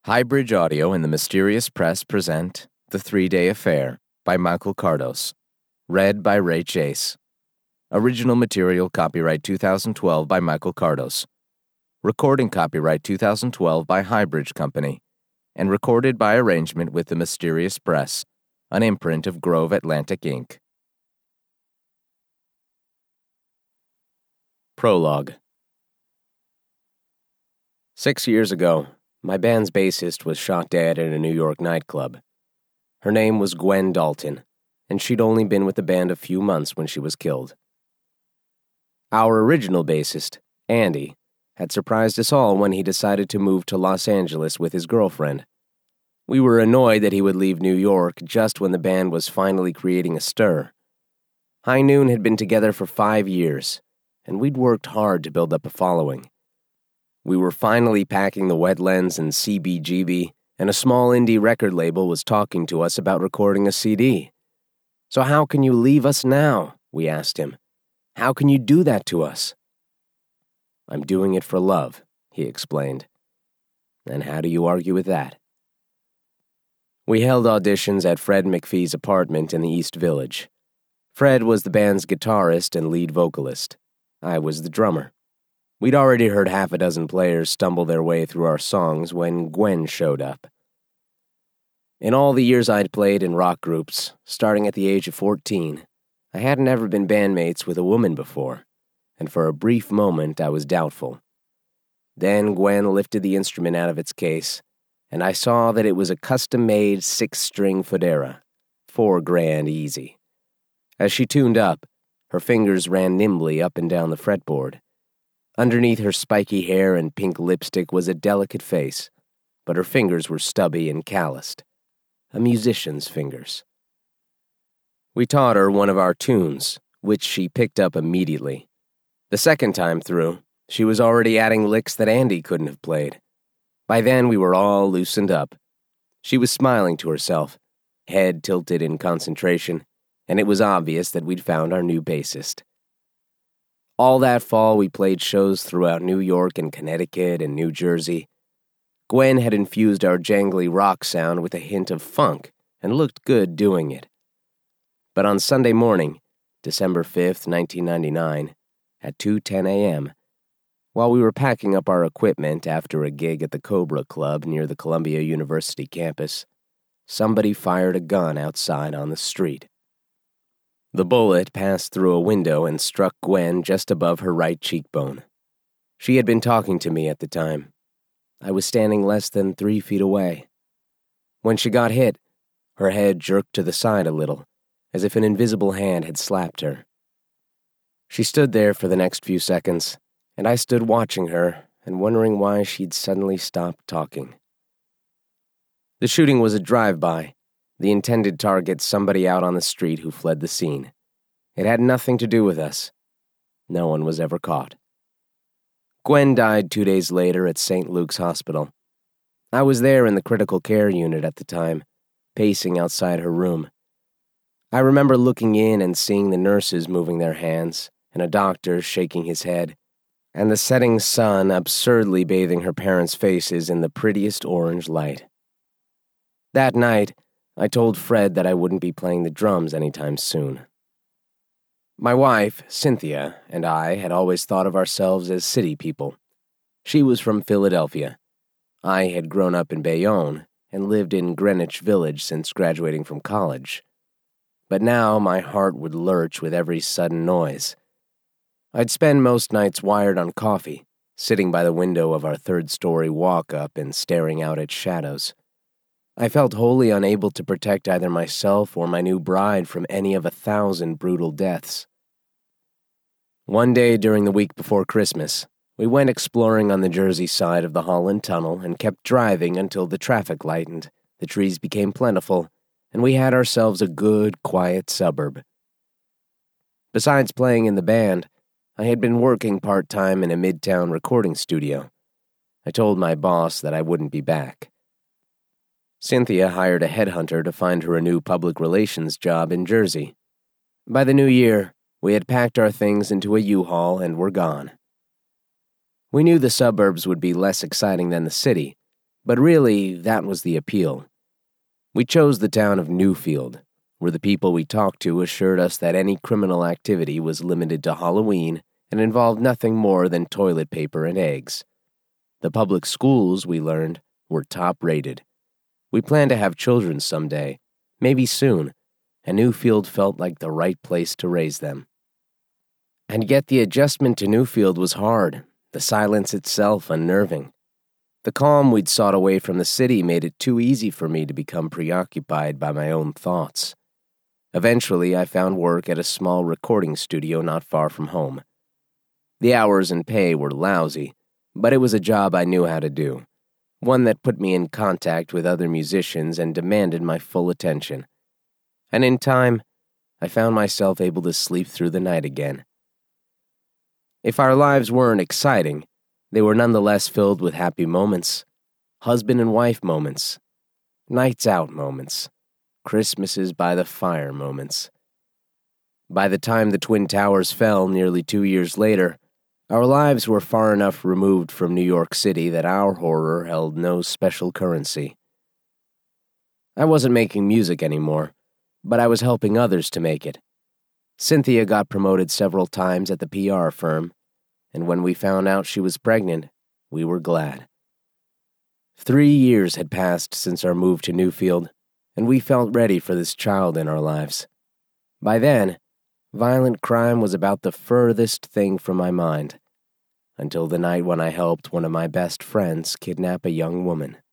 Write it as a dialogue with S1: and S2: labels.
S1: Highbridge Audio and the Mysterious Press present The 3-Day Affair by Michael Cardos. Read by Ray Chase. Original material copyright 2012 by Michael Cardos. Recording copyright 2012 by Highbridge Company. And recorded by arrangement with the Mysterious Press, an imprint of Grove Atlantic Inc. Prologue. 6 years ago, my band's bassist was shot dead at a New York nightclub. Her name was Gwen Dalton, and she'd only been with the band a few months when she was killed. Our original bassist, Andy, had surprised us all when he decided to move to Los Angeles with his girlfriend. We were annoyed that he would leave New York just when the band was finally creating a stir. High Noon had been together for 5 years, and we'd worked hard to build up a following. We were finally packing the Wetlands and CBGB, and a small indie record label was talking to us about recording a CD. "So how can you leave us now?" we asked him. "How can you do that to us?" "I'm doing it for love," he explained. "And how do you argue with that?" We held auditions at Fred McPhee's apartment in the East Village. Fred was the band's guitarist and lead vocalist. I was the drummer. We'd already heard half a dozen players stumble their way through our songs when Gwen showed up. In all the years I'd played in rock groups, starting at the age of 14, I hadn't ever been bandmates with a woman before, and for a brief moment I was doubtful. Then Gwen lifted the instrument out of its case, and I saw that it was a custom-made 6-string Fodera, $4,000 easy. As she tuned up, her fingers ran nimbly up and down the fretboard. Underneath her spiky hair and pink lipstick was a delicate face, but her fingers were stubby and calloused. A musician's fingers. We taught her one of our tunes, which she picked up immediately. The second time through, she was already adding licks that Andy couldn't have played. By then we were all loosened up. She was smiling to herself, head tilted in concentration, and it was obvious that we'd found our new bassist. All that fall, we played shows throughout New York and Connecticut and New Jersey. Gwen had infused our jangly rock sound with a hint of funk and looked good doing it. But on Sunday morning, December 5th, 1999, at 2:10 a.m., while we were packing up our equipment after a gig at the Cobra Club near the Columbia University campus, somebody fired a gun outside on the street. The bullet passed through a window and struck Gwen just above her right cheekbone. She had been talking to me at the time. I was standing less than 3 feet away. When she got hit, her head jerked to the side a little, as if an invisible hand had slapped her. She stood there for the next few seconds, and I stood watching her and wondering why she'd suddenly stopped talking. The shooting was a drive-by. The intended target somebody out on the street who fled the scene. It had nothing to do with us. No one was ever caught. Gwen died 2 days later at St. Luke's Hospital. I was there in the critical care unit at the time, pacing outside her room. I remember looking in and seeing the nurses moving their hands, and a doctor shaking his head, and the setting sun absurdly bathing her parents' faces in the prettiest orange light. That night, I told Fred that I wouldn't be playing the drums anytime soon. My wife, Cynthia, and I had always thought of ourselves as city people. She was from Philadelphia. I had grown up in Bayonne and lived in Greenwich Village since graduating from college. But now my heart would lurch with every sudden noise. I'd spend most nights wired on coffee, sitting by the window of our third-story walk-up and staring out at shadows. I felt wholly unable to protect either myself or my new bride from any of 1,000 brutal deaths. One day during the week before Christmas, we went exploring on the Jersey side of the Holland Tunnel and kept driving until the traffic lightened, the trees became plentiful, and we had ourselves a good, quiet suburb. Besides playing in the band, I had been working part-time in a midtown recording studio. I told my boss that I wouldn't be back. Cynthia hired a headhunter to find her a new public relations job in Jersey. By the new year, we had packed our things into a U-Haul and were gone. We knew the suburbs would be less exciting than the city, But really, that was the appeal. We chose the town of Newfield, where the people we talked to assured us that any criminal activity was limited to Halloween and involved nothing more than toilet paper and eggs. The public schools, we learned, were top-rated. We planned to have children someday, maybe soon, and Newfield felt like the right place to raise them. And yet the adjustment to Newfield was hard, the silence itself unnerving. The calm we'd sought away from the city made it too easy for me to become preoccupied by my own thoughts. Eventually, I found work at a small recording studio not far from home. The hours and pay were lousy, but it was a job I knew how to do, one that put me in contact with other musicians and demanded my full attention. And in time, I found myself able to sleep through the night again. If our lives weren't exciting, they were nonetheless filled with happy moments, husband and wife moments, nights out moments, Christmases by the fire moments. By the time the Twin Towers fell nearly 2 years later, our lives were far enough removed from New York City that our horror held no special currency. I wasn't making music anymore, but I was helping others to make it. Cynthia got promoted several times at the PR firm, and when we found out she was pregnant, we were glad. 3 years had passed since our move to Newfield, and we felt ready for this child in our lives. By then, violent crime was about the furthest thing from my mind, until the night when I helped one of my best friends kidnap a young woman.